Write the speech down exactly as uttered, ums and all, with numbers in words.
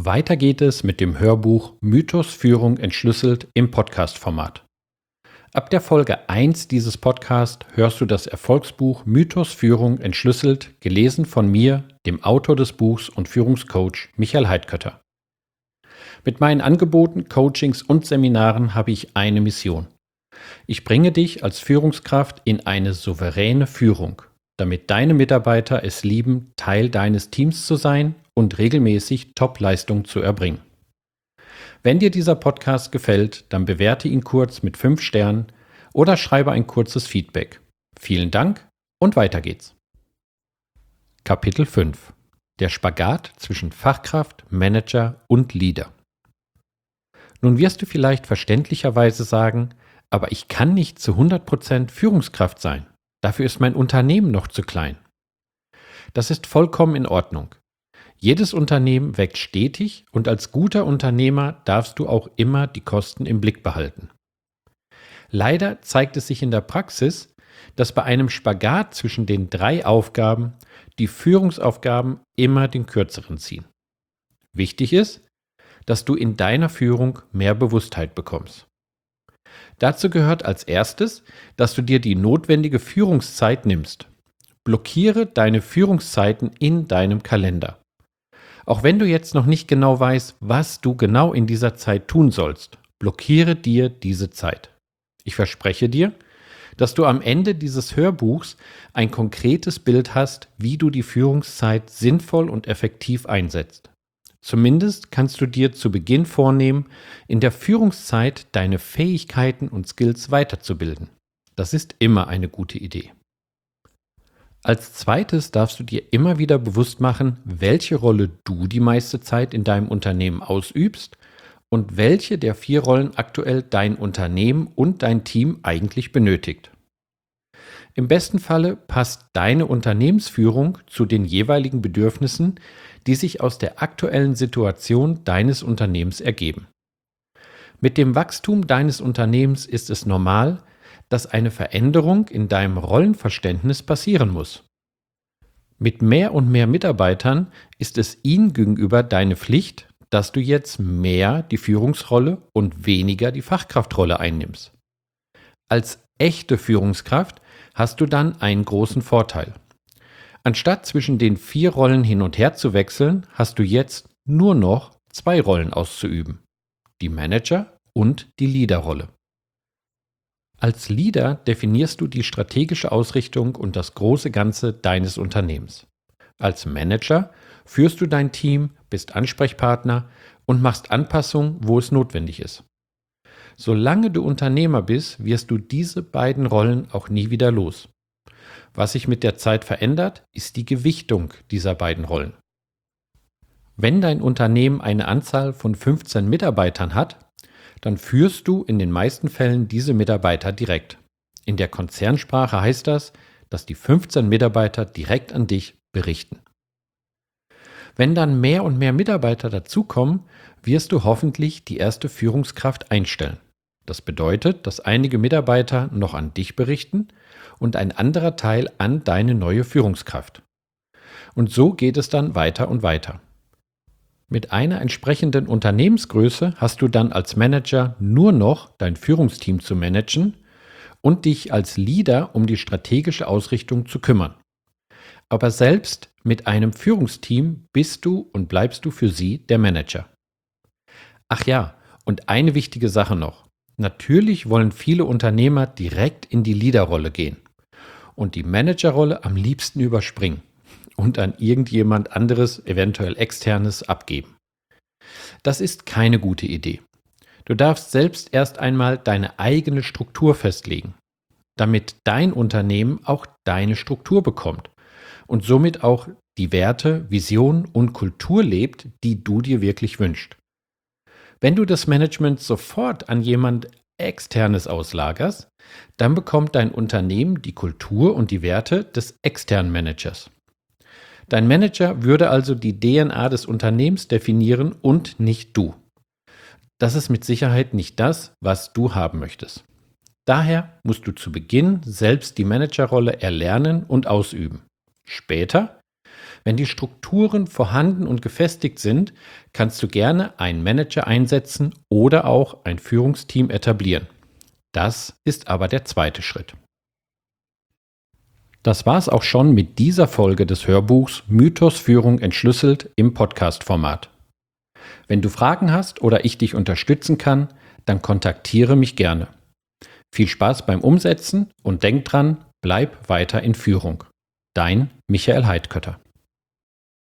Weiter geht es mit dem Hörbuch Mythos Führung entschlüsselt im Podcast-Format. Ab der Folge eins dieses Podcasts hörst du das Erfolgsbuch Mythos Führung entschlüsselt, gelesen von mir, dem Autor des Buchs und Führungscoach Michael Heidkötter. Mit meinen Angeboten, Coachings und Seminaren habe ich eine Mission. Ich bringe dich als Führungskraft in eine souveräne Führung, damit deine Mitarbeiter es lieben, Teil deines Teams zu sein und regelmäßig Top-Leistung zu erbringen. Wenn dir dieser Podcast gefällt, dann bewerte ihn kurz mit fünf Sternen oder schreibe ein kurzes Feedback. Vielen Dank und weiter geht's. Kapitel fünf: Der Spagat zwischen Fachkraft, Manager und Leader. Nun wirst du vielleicht verständlicherweise sagen, aber ich kann nicht zu hundert Prozent Führungskraft sein. Dafür ist mein Unternehmen noch zu klein. Das ist vollkommen in Ordnung. Jedes Unternehmen wächst stetig und als guter Unternehmer darfst du auch immer die Kosten im Blick behalten. Leider zeigt es sich in der Praxis, dass bei einem Spagat zwischen den drei Aufgaben die Führungsaufgaben immer den kürzeren ziehen. Wichtig ist, dass du in deiner Führung mehr Bewusstheit bekommst. Dazu gehört als erstes, dass du dir die notwendige Führungszeit nimmst. Blockiere deine Führungszeiten in deinem Kalender. Auch wenn du jetzt noch nicht genau weißt, was du genau in dieser Zeit tun sollst, blockiere dir diese Zeit. Ich verspreche dir, dass du am Ende dieses Hörbuchs ein konkretes Bild hast, wie du die Führungszeit sinnvoll und effektiv einsetzt. Zumindest kannst du dir zu Beginn vornehmen, in der Führungszeit deine Fähigkeiten und Skills weiterzubilden. Das ist immer eine gute Idee. Als zweites darfst du dir immer wieder bewusst machen, welche Rolle du die meiste Zeit in deinem Unternehmen ausübst und welche der vier Rollen aktuell dein Unternehmen und dein Team eigentlich benötigt. Im besten Falle passt deine Unternehmensführung zu den jeweiligen Bedürfnissen, die sich aus der aktuellen Situation deines Unternehmens ergeben. Mit dem Wachstum deines Unternehmens ist es normal, dass eine Veränderung in deinem Rollenverständnis passieren muss. Mit mehr und mehr Mitarbeitern ist es ihnen gegenüber deine Pflicht, dass du jetzt mehr die Führungsrolle und weniger die Fachkraftrolle einnimmst. Als echte Führungskraft hast du dann einen großen Vorteil. Anstatt zwischen den vier Rollen hin und her zu wechseln, hast du jetzt nur noch zwei Rollen auszuüben: die Manager- und die Leaderrolle. Als Leader definierst du die strategische Ausrichtung und das große Ganze deines Unternehmens. Als Manager führst du dein Team, bist Ansprechpartner und machst Anpassungen, wo es notwendig ist. Solange du Unternehmer bist, wirst du diese beiden Rollen auch nie wieder los. Was sich mit der Zeit verändert, ist die Gewichtung dieser beiden Rollen. Wenn dein Unternehmen eine Anzahl von fünfzehn Mitarbeitern hat, dann führst du in den meisten Fällen diese Mitarbeiter direkt. In der Konzernsprache heißt das, dass die fünfzehn Mitarbeiter direkt an dich berichten. Wenn dann mehr und mehr Mitarbeiter dazukommen, wirst du hoffentlich die erste Führungskraft einstellen. Das bedeutet, dass einige Mitarbeiter noch an dich berichten und ein anderer Teil an deine neue Führungskraft. Und so geht es dann weiter und weiter. Mit einer entsprechenden Unternehmensgröße hast du dann als Manager nur noch dein Führungsteam zu managen und dich als Leader um die strategische Ausrichtung zu kümmern. Aber selbst mit einem Führungsteam bist du und bleibst du für sie der Manager. Ach ja, und eine wichtige Sache noch. Natürlich wollen viele Unternehmer direkt in die Leaderrolle gehen und die Managerrolle am liebsten überspringen und an irgendjemand anderes, eventuell externes, abgeben. Das ist keine gute Idee. Du darfst selbst erst einmal deine eigene Struktur festlegen, damit dein Unternehmen auch deine Struktur bekommt und somit auch die Werte, Vision und Kultur lebt, die du dir wirklich wünschst. Wenn du das Management sofort an jemand Externes auslagerst, dann bekommt dein Unternehmen die Kultur und die Werte des externen Managers. Dein Manager würde also die D N A des Unternehmens definieren und nicht du. Das ist mit Sicherheit nicht das, was du haben möchtest. Daher musst du zu Beginn selbst die Managerrolle erlernen und ausüben. Später, Wenn die Strukturen vorhanden und gefestigt sind, kannst du gerne einen Manager einsetzen oder auch ein Führungsteam etablieren. Das ist aber der zweite Schritt. Das war's auch schon mit dieser Folge des Hörbuchs Mythos Führung entschlüsselt im Podcast-Format. Wenn du Fragen hast oder ich dich unterstützen kann, dann kontaktiere mich gerne. Viel Spaß beim Umsetzen und denk dran, bleib weiter in Führung. Dein Michael Heidkötter.